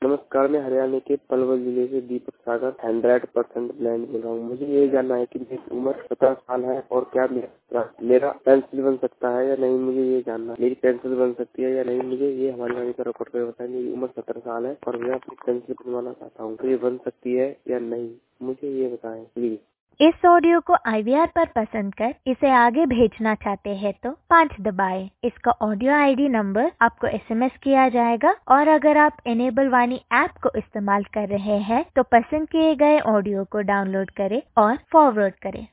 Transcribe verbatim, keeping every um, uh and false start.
नमस्कार, मैं हरियाणा के पलवल जिले से Deepak Sagar hundred percent blind बोल रहा हूँ। मुझे ये जानना है कि मेरी उम्र सत्रह साल है और क्या मेरा मेरा पेंसिल बन सकता है या नहीं। मुझे ये जानना, मेरी पेंसिल बन सकती है या नहीं। मुझे ये हमारी गाड़ी का रिकॉर्ड कर बताएं। मेरी उम्र सत्रह साल है और मैं अपनी पेंसिल बनवाना चाहता हूँ, तो ये बन सकती है या नहीं, मुझे ये बताएं प्लीज। इस ऑडियो को आई वी आर पर पसंद कर इसे आगे भेजना चाहते हैं तो पाँच दबाएं। इसका ऑडियो आई डी नंबर आपको एस एम एस किया जाएगा और अगर आप इनेबल वाणी ऐप को इस्तेमाल कर रहे हैं तो पसंद किए गए ऑडियो को डाउनलोड करें और फॉरवर्ड करें।